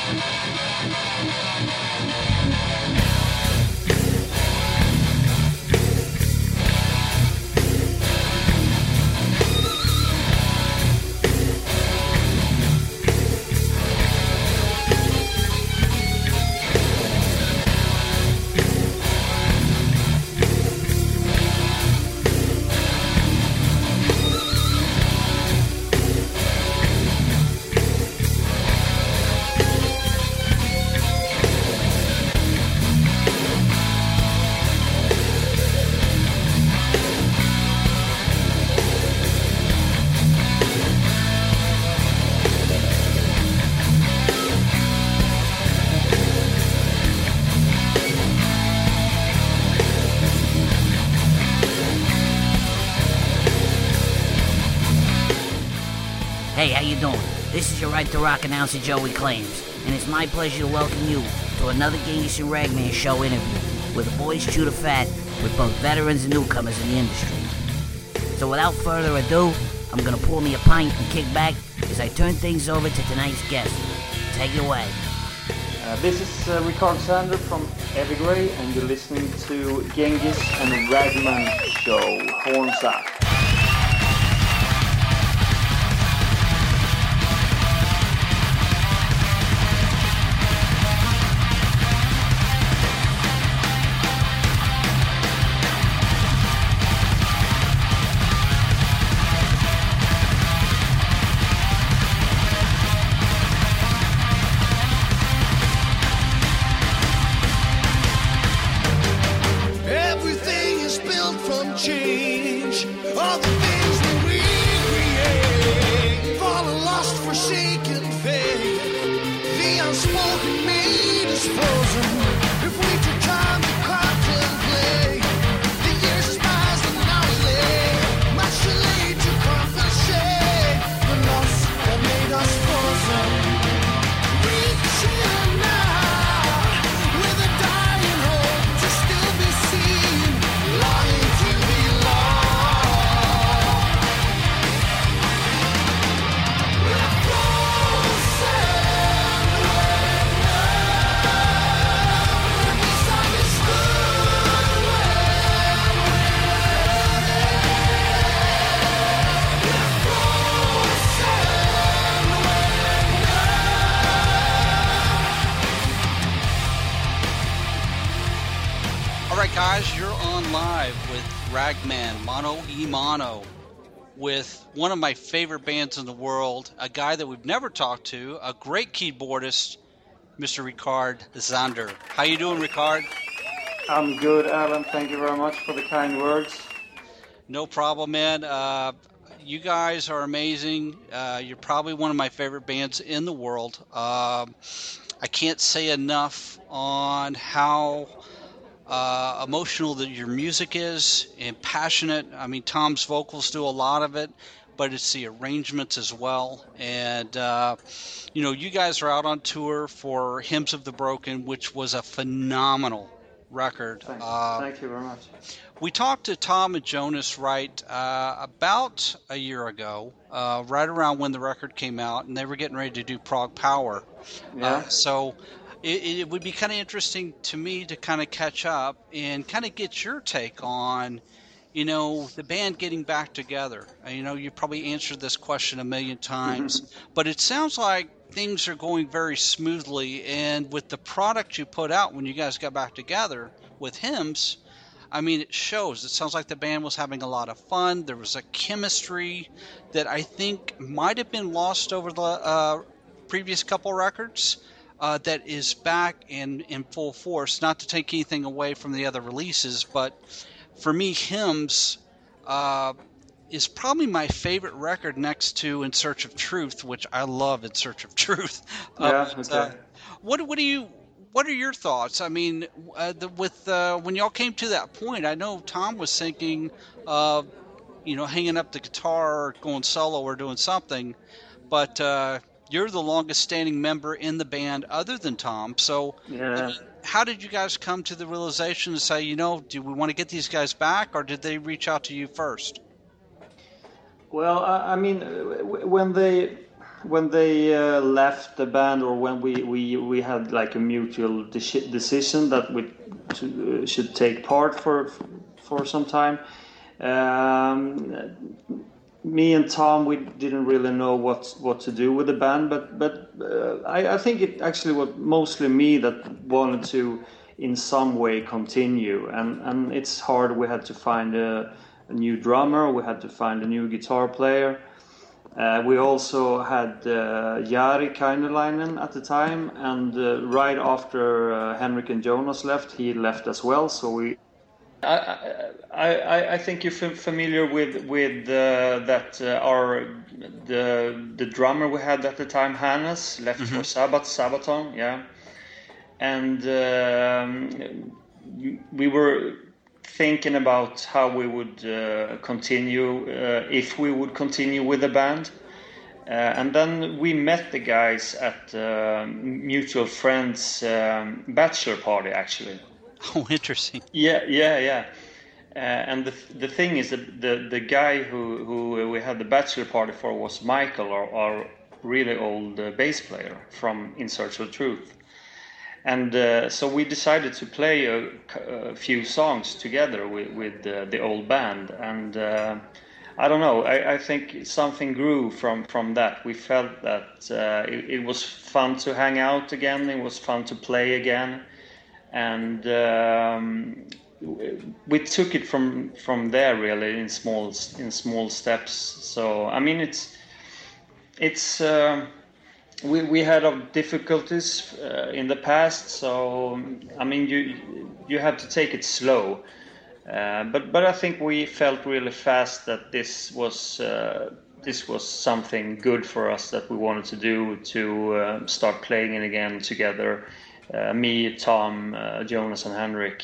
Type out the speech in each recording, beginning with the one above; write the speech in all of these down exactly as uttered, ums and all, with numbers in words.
Hey, how you doing? This is your Right to Rock announcer Joey Claims, and it's my pleasure to welcome you to another Genghis and Ragman show interview where the boys chew the fat with both veterans and newcomers in the industry. So without further ado, I'm gonna pour me a pint and kick back as I turn things over to tonight's guest. Take it away. Uh, this is uh, Rickard Sander from Evergrey, and you're listening to Genghis and Ragman show. Horns up. Everything is built from change. All the things that we create, fallen, lost, forsaken faith. The unspoken made is frozen. If we took time to contemplate, the years is past and now is late. Much too late to compensate the loss that made us frozen. Reaching out with a dying hope to still be seen, longing to belong. We're frozen when we're misunderstood, when we're frozen All right, guys, you're on live with Ragman, Mono e Mono, with one of my favorite bands in the world, a guy that we've never talked to, a great keyboardist, Mister Rickard Sander. How you doing, Rickard? I'm good, Alan. Thank you very much for the kind words. No problem, man. Uh, you guys are amazing. Uh, you're probably one of my favorite bands in the world. Um, I can't say enough on how uh, emotional that your music is and passionate. I mean, Tom's vocals do a lot of it, but it's the arrangements as well. And, uh, you know, you guys are out on tour for Hymns of the Broken, which was a phenomenal record. Thank, Uh, thank you very much. We talked to Tom and Jonas Wright uh, about a year ago, uh, right around when the record came out, and they were getting ready to do Prog Power. Yeah. Uh, so it, it would be kind of interesting to me to kind of catch up and kind of get your take on, you know, the band getting back together. Uh, You know, you probably answered this question a million times, but it sounds like things are going very smoothly. And with the product you put out when you guys got back together with Hymns, I mean, it shows. It sounds like the band was having a lot of fun. There was a chemistry that I think might have been lost over the uh, previous couple records uh, that is back in, in full force. Not to take anything away from the other releases, but for me, Hymns uh, is probably my favorite record next to In Search of Truth, which I love In Search of Truth. Uh, Yeah, but, okay. uh, what, what do you... What are your thoughts? I mean, uh, the, with uh, when y'all came to that point, I know Tom was thinking of, you know, hanging up the guitar or going solo or doing something, but uh, you're the longest standing member in the band other than Tom. So Yeah. how did you guys come to the realization to say, you know, do we want to get these guys back, or did they reach out to you first? Well, I, I mean, uh, w- when they when they uh, left the band, or when we, we, we had like a mutual de- decision that we to, uh, should take part for for some time. Um, me and Tom, we didn't really know what what to do with the band, but but uh, I, I think it actually was mostly me that wanted to in some way continue, and and it's hard. We had to find a, a new drummer, we had to find a new guitar player. Uh, we also had uh, Jari Kainalainen at the time, and uh, right after uh, Henrik and Jonas left, he left as well. So we, I, I, I think you're familiar with with uh, that uh, our the the drummer we had at the time, Hannes, left mm-hmm. for Sabbath Sabaton, yeah, and um, we were thinking about how we would uh, continue, uh, if we would continue with the band. Uh, and then we met the guys at uh, mutual friends' um, bachelor party, actually. Oh, interesting. Yeah, yeah, yeah. Uh, and the the thing is that the, the guy who, who we had the bachelor party for was Michael, our, our really old uh, bass player from In Search of Truth. And uh, so we decided to play a, a few songs together with, with uh, the old band. And uh, I don't know, I, I think something grew from, from that. We felt that uh, it, it was fun to hang out again, it was fun to play again. And um, we took it from, from there, really, in small in small steps. So, I mean, it's... it's uh, We we had of difficulties uh, in the past, so I mean you you have to take it slow. Uh, but but I think we felt really fast that this was uh, this was something good for us that we wanted to do, to uh, start playing it again together. Uh, me, Tom, uh, Jonas, and Henrik.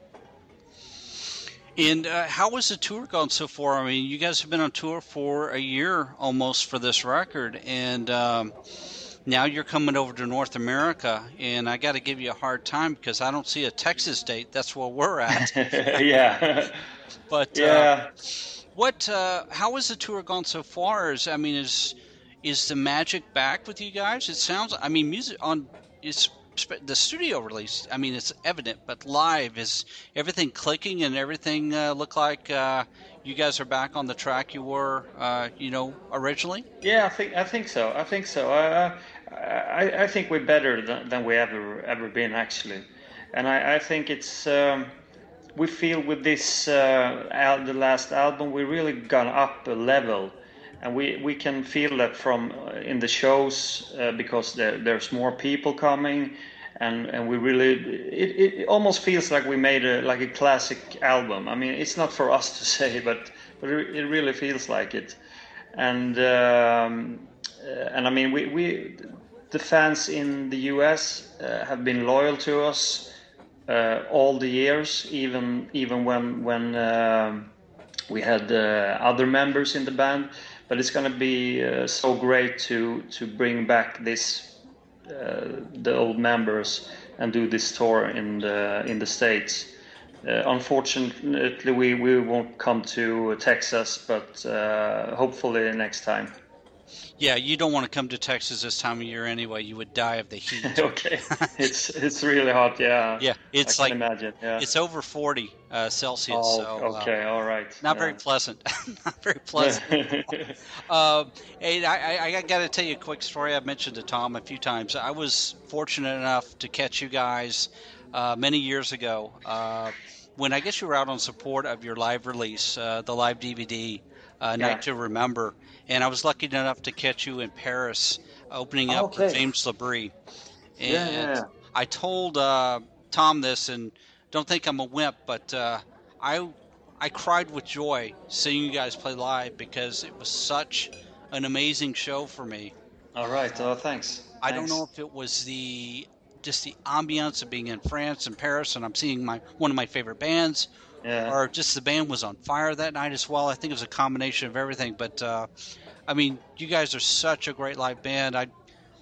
And uh, how has the tour gone so far? I mean, you guys have been on tour for a year almost for this record, and um, now you're coming over to North America, and I got to give you a hard time because I don't see a Texas date. That's where we're at. Yeah. But yeah. Uh, what? Uh, how has the tour gone so far? Is I mean, is is the magic back with you guys? It sounds. I mean, music on it's the studio release. I mean, it's evident, but live, is everything clicking and everything uh, look like uh, you guys are back on the track you were, uh, you know, originally? Yeah, I think I think so. I think so. Uh, I I think we're better than, than we ever ever been, actually, and I, I think it's um, we feel with this uh, al- the last album we really gone up a level, and we, we can feel that from uh, in the shows uh, because there, there's more people coming, and, and we really it, it almost feels like we made a like a classic album. I mean, it's not for us to say, but but it really feels like it, and um, uh, and I mean we we. The fans in the U S uh, have been loyal to us uh, all the years, even even when when uh, we had uh, other members in the band. But it's going to be uh, so great to to bring back this uh, the old members and do this tour in the in the States. Uh, unfortunately, we, we won't come to Texas, but uh, hopefully next time. Yeah, you don't want to come to Texas this time of year anyway. You would die of the heat. Okay, it's it's really hot. Yeah. Yeah, it's I like can imagine. Yeah. It's over forty uh, Celsius. Oh, so, okay, uh, all right. Not yeah. very pleasant. Not very pleasant. uh, hey, I, I, I got to tell you a quick story. I've mentioned to Tom a few times. I was fortunate enough to catch you guys uh, many years ago uh, when I guess you were out on support of your live release, uh, the live D V D, uh, Yeah. Night to Remember. And I was lucky enough to catch you in Paris, opening up Okay. for James Labrie. And Yeah, yeah, yeah. I told uh, Tom this, and don't think I'm a wimp, but uh, I I cried with joy seeing you guys play live because it was such an amazing show for me. All right. Oh, thanks. I don't Thanks. know if it was the just the ambiance of being in France and Paris, and I'm seeing my one of my favorite bands. Yeah. Or just the band was on fire that night as well. I think it was a combination of everything. But, uh, I mean, you guys are such a great live band. I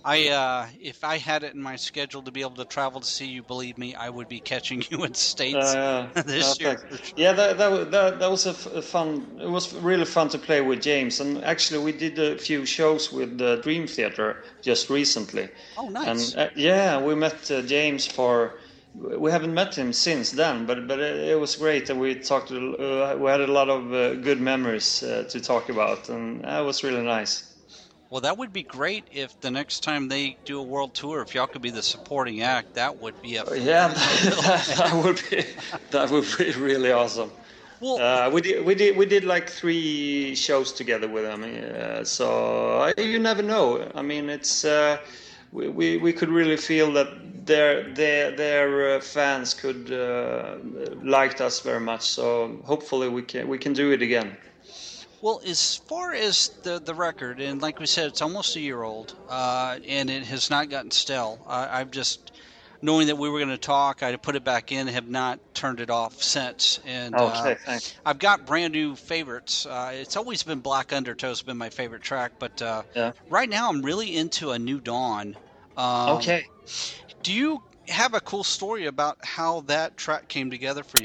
I uh, if I had it in my schedule to be able to travel to see you, believe me, I would be catching you in States Uh, this uh, year. thanks. Yeah, that, that wa- that that was a, f- a fun. It was really fun to play with James, and actually we did a few shows with the Dream Theater just recently. Oh, nice. And uh, yeah, we met uh, James for. We haven't met him since then, but but it, it was great, and we talked. Uh, we had a lot of uh, good memories uh, to talk about, and that was really nice. Well, that would be great if the next time they do a world tour, if y'all could be the supporting act, that would be a Yeah, that, that would be that would be really awesome. well. Uh, we did we did we did like three shows together with them. Uh, so uh, you never know. I mean, it's uh, we, we we could really feel that their their their uh, fans could uh, liked us very much. So hopefully we can we can do it again. Well, as far as the, the record, and like we said, it's almost a year old, uh, and it has not gotten stale. I, I've just, knowing that we were going to talk, I put it back in, have not turned it off since. And Okay, uh, thanks. I've got brand new favorites. Uh, it's always been Black Undertow has been my favorite track, but uh, Yeah. right now I'm really into A New Dawn. Um, Okay. Do you have a cool story about how that track came together for you?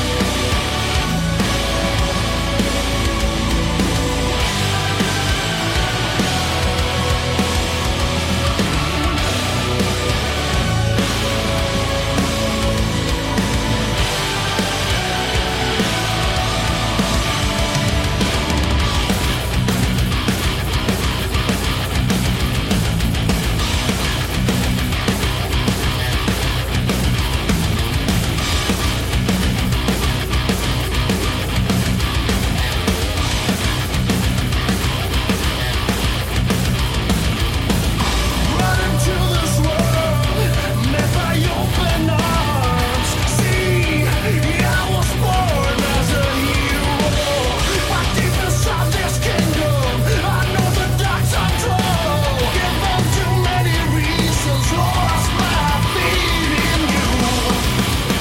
Run into this world, met by open arms. See, I was born as a hero. But deep inside this kingdom, I know the dark's control. Given too many reasons, lost my feet in you.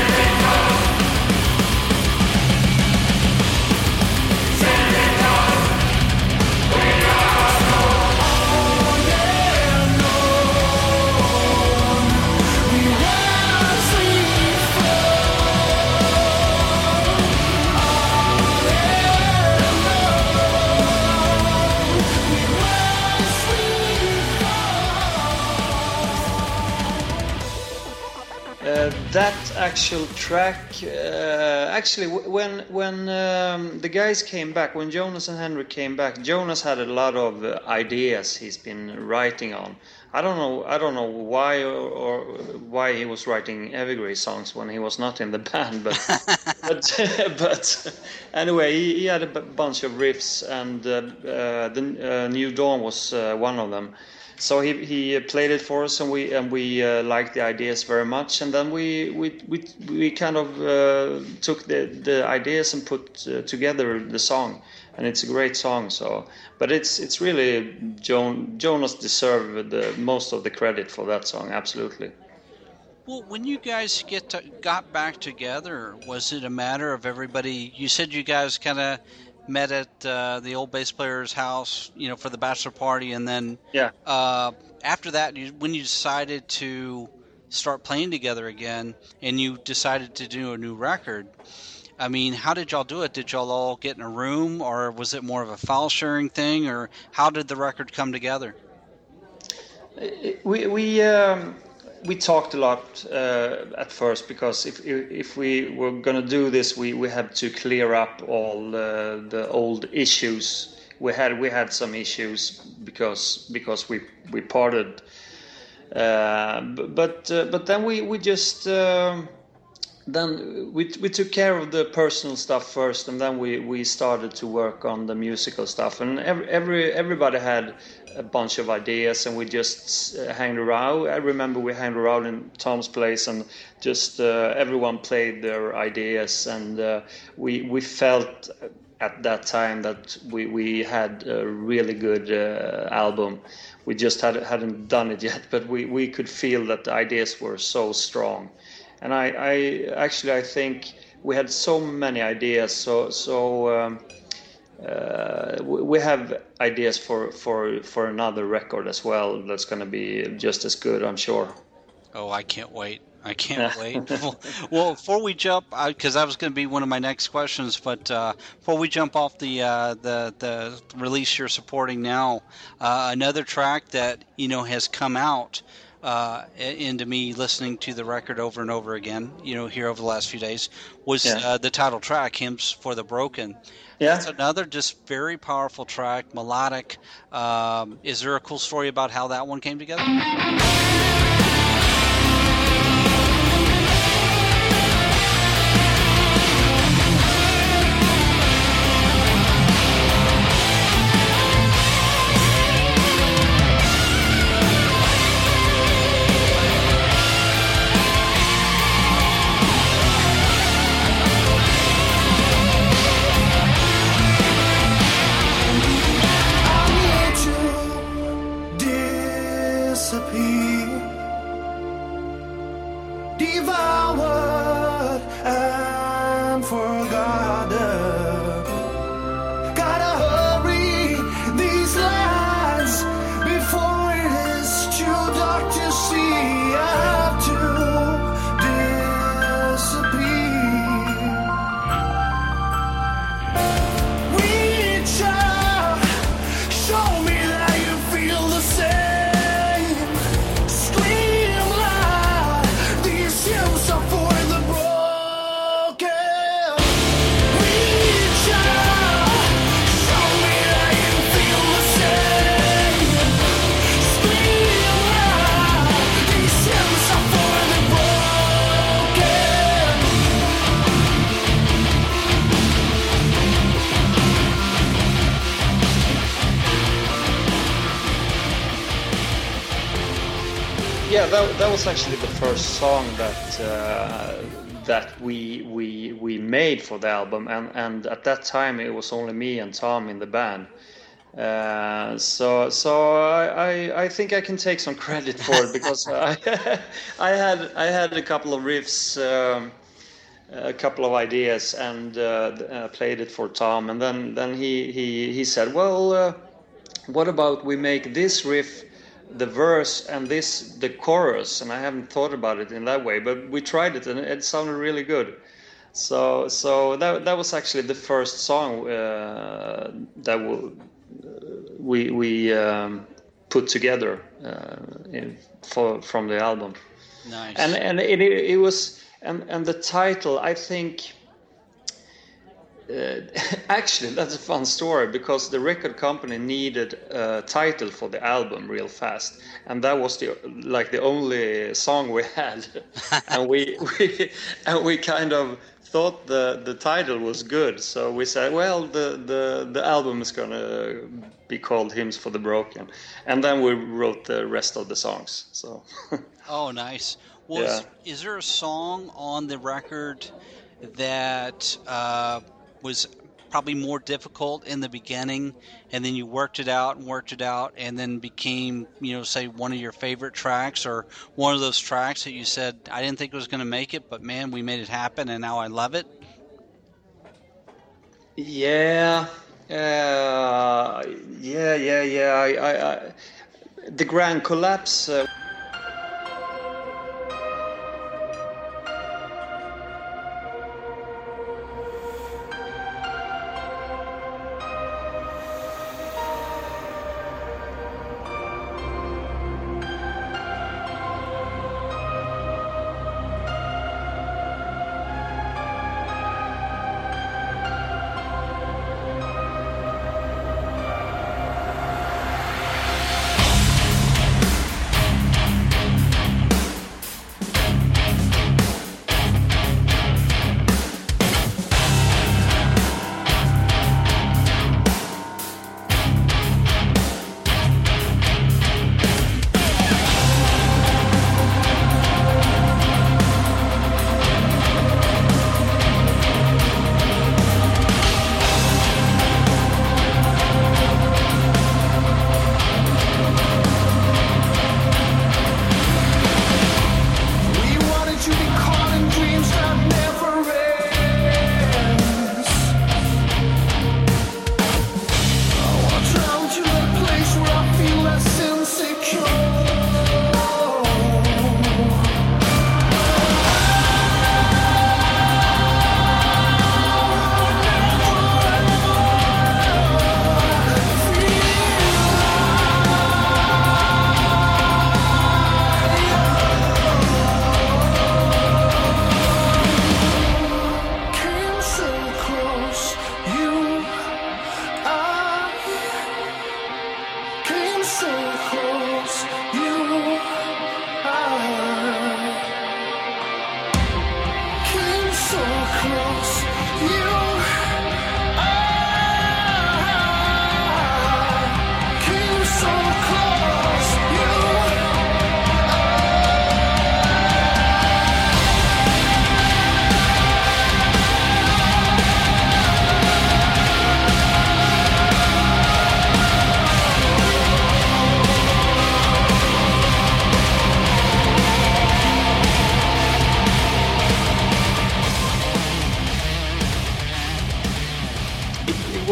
Uh, that actual track, uh, actually, w- when when um, the guys came back, when Jonas and Henrik came back, Jonas had a lot of uh, ideas he's been writing on. I don't know, I don't know why or, or why he was writing Evergrey songs when he was not in the band, but but but anyway, he, he had a b- bunch of riffs, and uh, uh, the uh, New Dawn was uh, one of them. So he he played it for us, and we and we uh, liked the ideas very much. And then we we we, we kind of uh, took the, the ideas and put uh, together the song, and it's a great song. So, but it's it's really Jon, Jonas deserved the most of the credit for that song. Absolutely. Well, when you guys get to, got back together, was it a matter of everybody? You said you guys kind of met at uh, the old bass player's house, you know, for the bachelor party, and then Yeah. uh, after that, you, when you decided to start playing together again, and you decided to do a new record, I mean, how did y'all do it? Did y'all all get in a room, or was it more of a file sharing thing, or how did the record come together? We we um, we talked a lot uh, at first, because if if we were gonna do this, we, we had to clear up all uh, the old issues. We had we had some issues because because we we parted, uh, b- but uh, but then we we just. Um, then we we took care of the personal stuff first, and then we, we started to work on the musical stuff. And every, every everybody had a bunch of ideas, and we just uh, hanged around. I remember we hanged around in Tom's place, and just uh, everyone played their ideas, and uh, we we felt at that time that we we had a really good uh, album. We just had hadn't done it yet, but we, we could feel that the ideas were so strong. And I, I actually I think we had so many ideas. So so um, uh, we have ideas for, for, for another record as well that's going to be just as good, I'm sure. Oh, I can't wait. I can't wait. Well, well, before we jump, because that was going to be one of my next questions, but uh, before we jump off the uh, the the release you're supporting now, uh, another track that you know has come out uh, into me listening to the record over and over again, you know, here over the last few days, was yeah. uh, the title track, "Hymns for the Broken." Yeah, it's another just very powerful track, melodic. Um, is there a cool story about how that one came together? Devoured and forgotten. Gotta hurry these lines before it is too dark to see. I have to disappear. Reach out, show me that you feel the same. Yeah, that, that was actually the first song that uh, that we we we made for the album, and, and at that time it was only me and Tom in the band. Uh, so so I, I I think I can take some credit for it because I I had I had a couple of riffs, um, a couple of ideas, and uh, uh, played it for Tom, and then then he he he said, well, uh, what about we make this riff the verse and this the chorus, and I haven't thought about it in that way, but we tried it and it sounded really good. So so that that was actually the first song uh, that we we, we um, put together uh, in, for from the album. Nice. And and it it was and and the title, I think. Uh, actually, that's a fun story because the record company needed a title for the album real fast, and that was the like the only song we had, and we, we and we kind of thought the the title was good, so we said, well, the the the album is gonna be called Hymns for the Broken, and then we wrote the rest of the songs. So. Oh, nice. Well, yeah. is, is there a song on the record that uh, was probably more difficult in the beginning, and then you worked it out and worked it out, and then became, you know, say one of your favorite tracks, or one of those tracks that you said, I didn't think it was going to make it, but man, we made it happen, and now I love it? Yeah, uh, yeah, yeah, yeah. I, I, I, the Grand Collapse. Uh...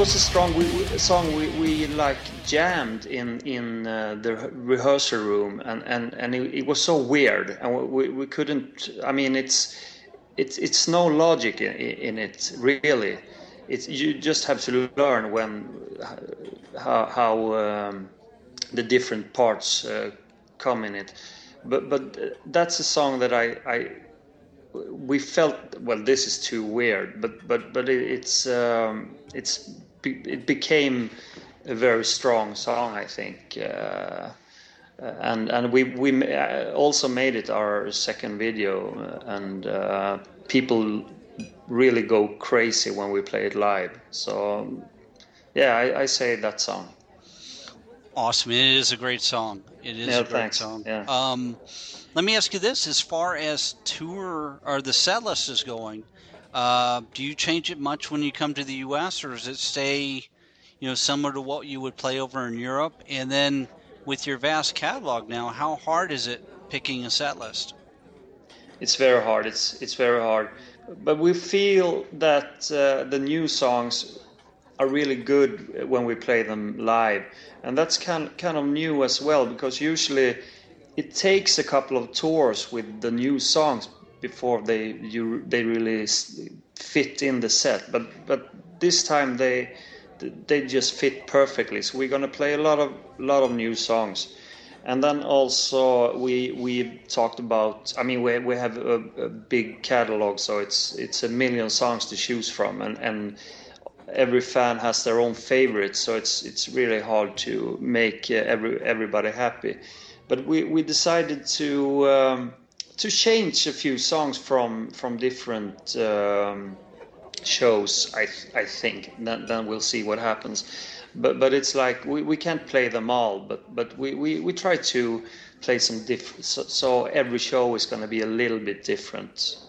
was a strong we, we, a song we, we like jammed in in uh, the rehearsal room, and and and it, it was so weird, and we we couldn't. I mean, it's it's it's no logic in, in it really. It's you just have to learn when how how um, the different parts uh, come in it. But but that's a song that I I we felt, well, this is too weird, but but but it, it's um, it's it became a very strong song, I think, uh, and and we we also made it our second video, and uh, people really go crazy when we play it live. So yeah, I, I say that song. Awesome. It is a great song. It is yeah, a great thanks. song. Yeah. Um, let me ask you this: as far as tour or the set list is going, uh, do you change it much when you come to the U S, or does it stay, you know, similar to what you would play over in Europe? And then, with your vast catalog now, how hard is it picking a set list? It's very hard. It's it's very hard, but we feel that uh, the new songs are really good when we play them live, and that's kind kind of new as well, because usually it takes a couple of tours with the new songs before they you they really fit in the set. But but this time they they just fit perfectly. So we're gonna play a lot of lot of new songs, and then also we we talked about. I mean, we we have a, a big catalog, so it's it's a million songs to choose from, and and. Every fan has their own favorites, so it's it's really hard to make uh, every everybody happy. But we, we decided to um, to change a few songs from from different um, shows. I I think then then we'll see what happens. But but it's like we, we can't play them all. But but we, we, we try to play some different. So, so every show is going to be a little bit different.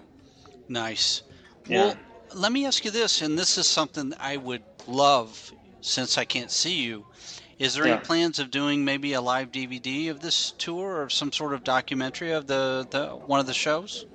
Nice. Yeah. Well, let me ask you this, and this is something I would love since I can't see you. Is there Yeah. any plans of doing maybe a live D V D of this tour, or some sort of documentary of the, the one of the shows?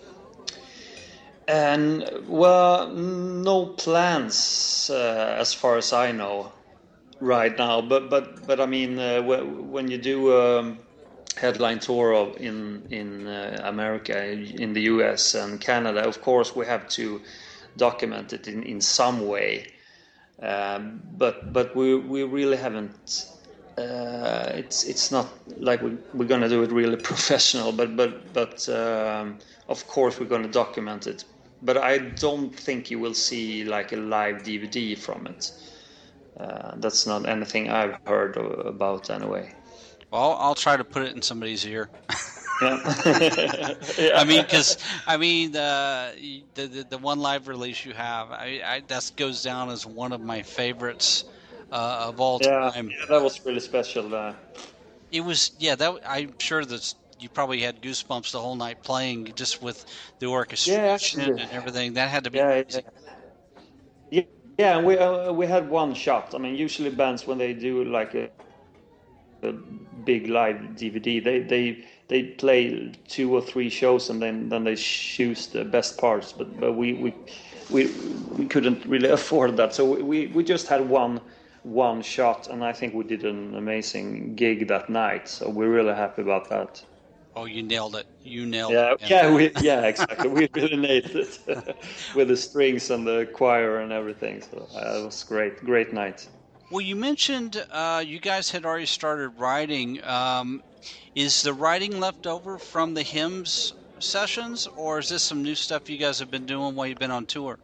And well, no plans uh, as far as I know right now. But but but I mean, uh, when you do a headline tour of in in uh, America, in the U S and Canada, of course we have to document it in, in some way, um, but but we we really haven't. Uh, it's it's not like we, we're gonna do it really professional, but but but um, of course we're gonna document it. But I don't think you will see like a live D V D from it. Uh, that's not anything I've heard about anyway. Well, I'll try to put it in somebody's ear. Yeah. Yeah. I mean, because I mean, uh, the, the the one live release you have, I, I that goes down as one of my favorites uh, of all Yeah, time. yeah, that was really special. Uh, It was, yeah. That I'm sure that you probably had goosebumps the whole night playing, just with the orchestration actually. and everything. That had to be yeah, amazing. yeah, yeah. And we uh, we had one shot. I mean, usually bands when they do like a, a big live D V D, they they they play two or three shows and then then they choose the best parts. But but we we we, we couldn't really afford that, so we we just had one. one shot, and I think we did an amazing gig that night, so we're really happy about that. Oh, you nailed it! You nailed Yeah, it. yeah, we, yeah, exactly. We really nailed it with the strings and the choir and everything. So uh, it was great, great night. Well, you mentioned uh, you guys had already started writing. Um, is the writing left over from the hymns sessions, or is this some new stuff you guys have been doing while you've been on tour?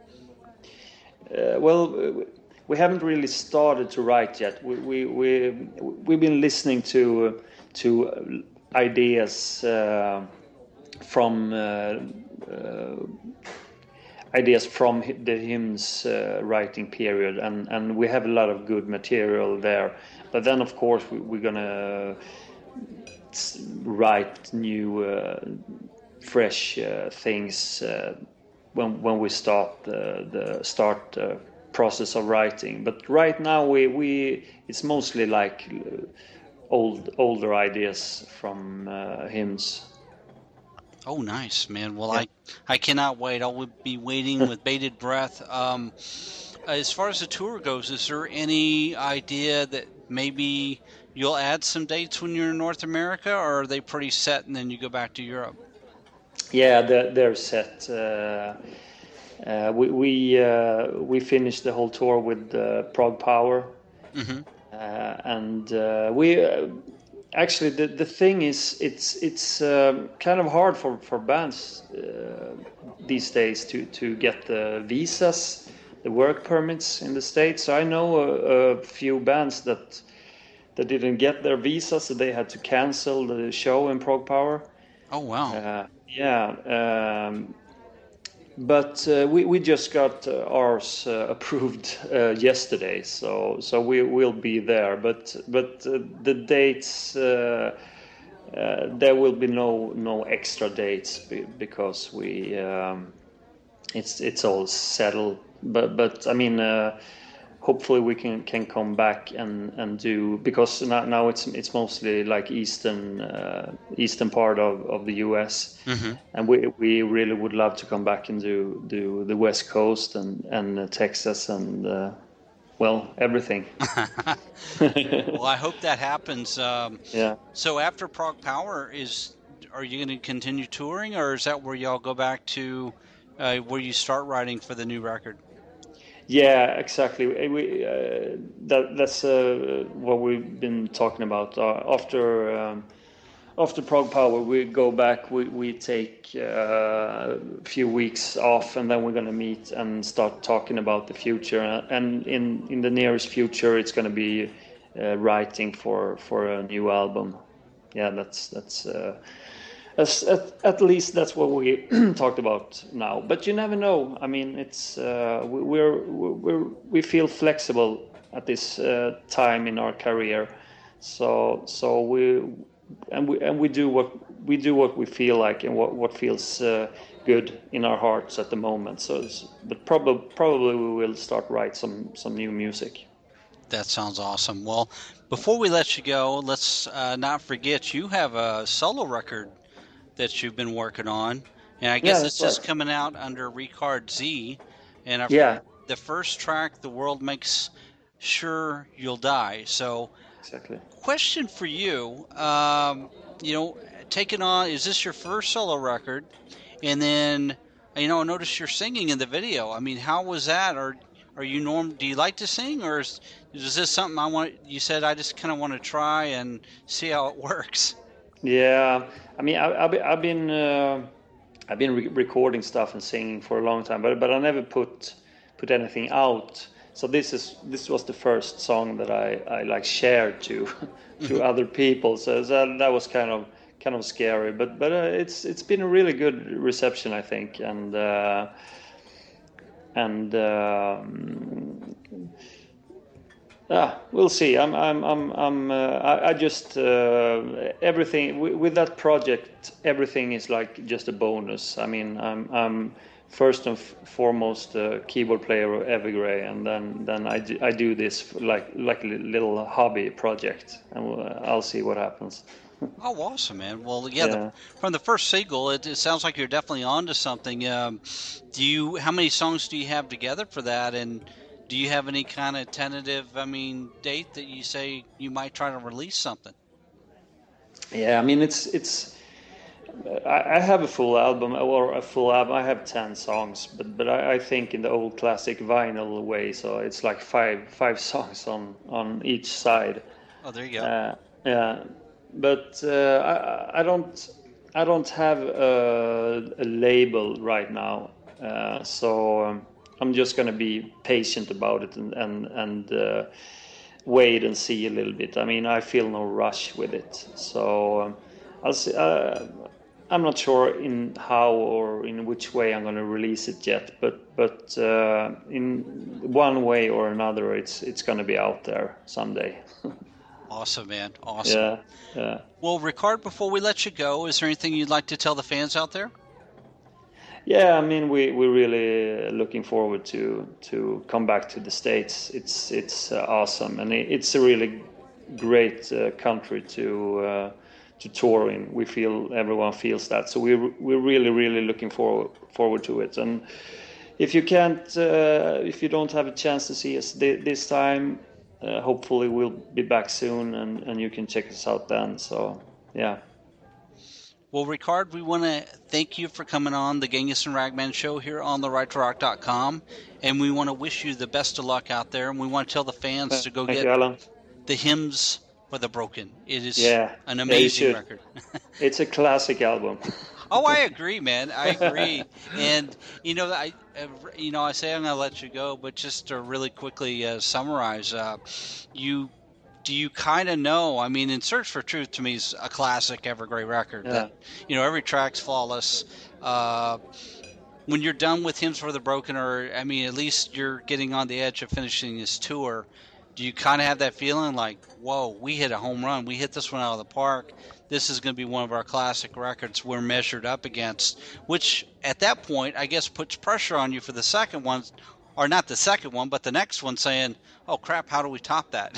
Uh, well. We haven't really started to write yet. We we we we've been listening to to ideas uh, from uh, uh, ideas from the hymns uh, writing period, and and we have a lot of good material there. But then, of course, we, we're gonna write new, uh, fresh uh, things uh, when when we start the the start. Uh, process of writing, but right now we we it's mostly like uh, old older ideas from uh, hymns. Oh, nice, man. Well, Yeah. I I cannot wait. I'll be waiting with bated breath. Um, as far as the tour goes, is there any idea that maybe you'll add some dates when you're in North America, or are they pretty set and then you go back to Europe? Yeah, they're, they're set. Uh, uh, we we uh, we finished the whole tour with uh, Prog Power, Mm-hmm. uh, and uh, we uh, actually the the thing is it's it's um, kind of hard for for bands uh, these days to to get the visas, the work permits in the States. So I know a, a few bands that that didn't get their visas, so they had to cancel the show in Prog Power. Oh, wow. Uh, yeah, um, but uh, we we just got uh, ours uh, approved uh, yesterday, so so we will be there. But but uh, the dates uh, uh, there will be no no extra dates be- because we um, it's it's all settled. But but I mean. Uh, Hopefully we can, can come back and, and do, because now, now it's it's mostly like eastern uh, eastern part of, of the U S, Mm-hmm. and we we really would love to come back and do do the West Coast and and uh, Texas and uh, well, everything. Well, I hope that happens. Um, Yeah. so after Prog Power, is are you going to continue touring, or is that where y'all go back to uh, where you start writing for the new record? Yeah, exactly. We uh, that that's uh, what we've been talking about. Uh, after um, after Prog Power, we go back. We we take uh, a few weeks off, and then we're gonna meet and start talking about the future. And in in the nearest future, it's gonna be uh, writing for for a new album. Yeah, that's that's. Uh, As, at, at least that's what we talked about now. But you never know. I mean, it's uh, we, we're, we're we feel flexible at this uh, time in our career. So so we and we and we do what we do what we feel like and what what feels uh, good in our hearts at the moment. So, it's, but probably probably we will start write some some new music. That sounds awesome. Well, before we let you go, let's uh, not forget you have a solo record that you've been working on, and I guess Yeah, it's that's just right. coming out under Ricard Z. And I've Yeah, the first track, "The World Makes Sure You'll Die." So, exactly. question for you, um, you know, taking on, is this your first solo record? And then, you know, I noticed you're singing in the video. I mean, how was that? Or are you norm? Do you like to sing, or is, is this something I want? You said I just kind of want to try and see how it works. Yeah, I mean, I, I've been, I've been, uh, I've been re- recording stuff and singing for a long time, but but I never put put anything out. So this is this was the first song that I, I like shared to to other people. So that that was kind of kind of scary, but but uh, it's it's been a really good reception, I think, and uh, and. Um, Ah, we'll see. I'm, I'm, I'm, I'm. Uh, I, I just uh, everything w- with that project. Everything is like just a bonus. I mean, I'm, I'm first and f- foremost a keyboard player of Evergrey, and then, then I, do, I do this like, like a little hobby project, and we'll, I'll see what happens. Oh, awesome, man. Well, yeah, Yeah. The, from the first single, it, it sounds like you're definitely onto something. Um, do you? How many songs do you have together for that? And do you have any kind of tentative, I mean, date that you say you might try to release something? Yeah, I mean, it's it's. I, I have a full album or a full album. I have ten songs, but but I, I think in the old classic vinyl way. So it's like five five songs on on each side. Oh, there you go. Uh, yeah, but uh, I I don't I don't have a, a label right now. Uh, so um, I'm just gonna be patient about it and and and. Uh, wait and see a little bit. I mean, I feel no rush with it. So um, I'll see. Uh, I'm not sure in how or in which way I'm going to release it yet, but but uh, in one way or another, it's it's going to be out there someday. Awesome, man. Awesome. Yeah, yeah. Well, Ricard, before we let you go, is there anything you'd like to tell the fans out there? Yeah, I mean, we we're really looking forward to to come back to the States. It's it's uh, awesome, and it, it's a really great uh, country to uh, to tour in. We feel everyone feels that, so we're we're really really looking forward forward to it. And if you can't, uh, if you don't have a chance to see us th- this time, uh, hopefully we'll be back soon, and, and you can check us out then. So, yeah. Well, Ricard, we want to thank you for coming on the Genghis and Ragman show here on the right to rock dot com, and we want to wish you the best of luck out there, and we want to tell the fans to go Thank get you, Alan. the Hymns for the Broken. It is Yeah, an yeah, you amazing should. record. It's a classic album. Oh, I agree, man. I agree. And, you know, I, you know, I say I'm going to let you go, but just to really quickly uh, summarize, uh, you do you kind of know, I mean, In Search for Truth to me is a classic Evergrey record. Yeah. That, you know, every track's flawless. Uh, when you're done with Hymns for the Broken, or, I mean, at least you're getting on the edge of finishing this tour, do you kind of have that feeling like, whoa, we hit a home run. We hit this one out of the park. This is going to be one of our classic records we're measured up against, which at that point, I guess, puts pressure on you for the second one, or not the second one, but the next one saying, oh, crap, how do we top that?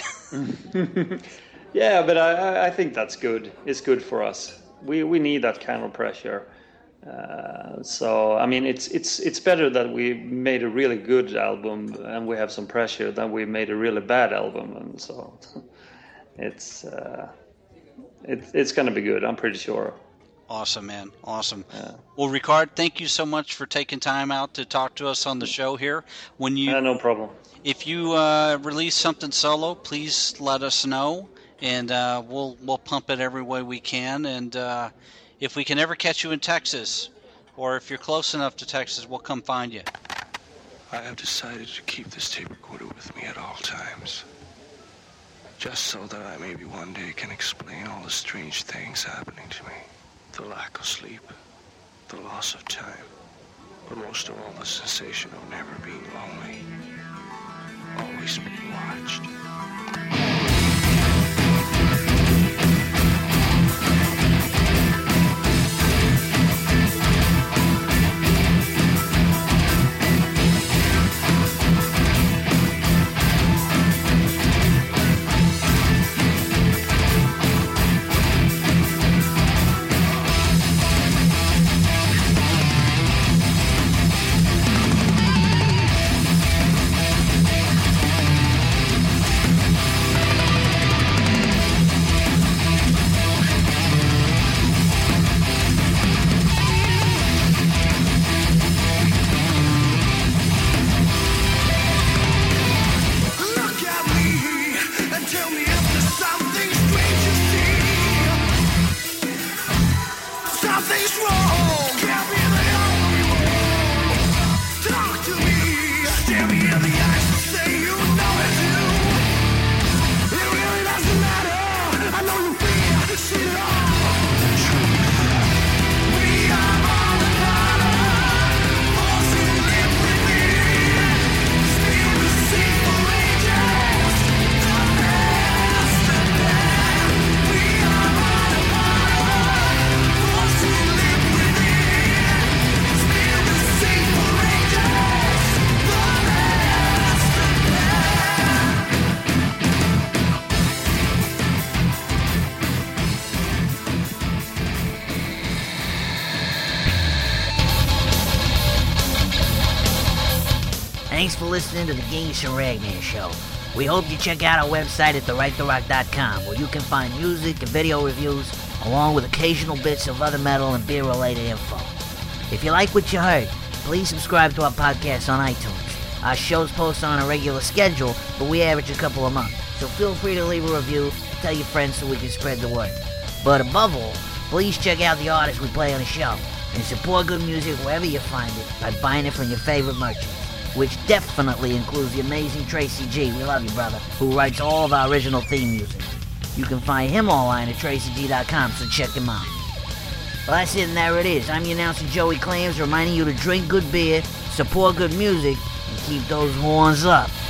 Yeah, but I, I think that's good. It's good for us. We we need that kind of pressure. Uh, so I mean, it's it's it's better that we made a really good album and we have some pressure than we made a really bad album, and so it's uh, it's it's gonna be good. I'm pretty sure. Awesome, man. Awesome. Yeah. Well, Ricard, thank you so much for taking time out to talk to us on the show here. When you, Uh, no problem. if you uh, release something solo, please let us know, and uh, we'll we'll pump it every way we can. And uh, if we can ever catch you in Texas, or if you're close enough to Texas, we'll come find you. I have decided to keep this tape recorder with me at all times. Just so that I maybe one day can explain all the strange things happening to me. The lack of sleep, the loss of time, but most of all the sensation of never being lonely. Always being watched. Look at me and tell me if there's something strange you see. Something's wrong. Can't be the only one. Talk to me. Stare me in the eyes and say you know it too. It really doesn't matter. I know you feel see it all. The truth. We are all the power. Force to live within. Still the sea for ages. The best of them. We are all the power. Force to live within. Still the sea for ages. The best of them. Thanks for listening to the Genghis and Ragman Show. We hope you check out our website at the right to rock dot com, where you can find music and video reviews, along with occasional bits of other metal and beer-related info. If you like what you heard, please subscribe to our podcast on iTunes. Our shows post on a regular schedule, but we average a couple a month, so feel free to leave a review and tell your friends so we can spread the word. But above all, please check out the artists we play on the show, and support good music wherever you find it by buying it from your favorite merchants, which definitely includes the amazing Tracy G, we love you brother, who writes all of our original theme music. You can find him online at tracy g dot com, so check him out. Well, that's it, and there it is. I'm your announcer Joey Claims, reminding you to drink good beer, support good music, and keep those horns up.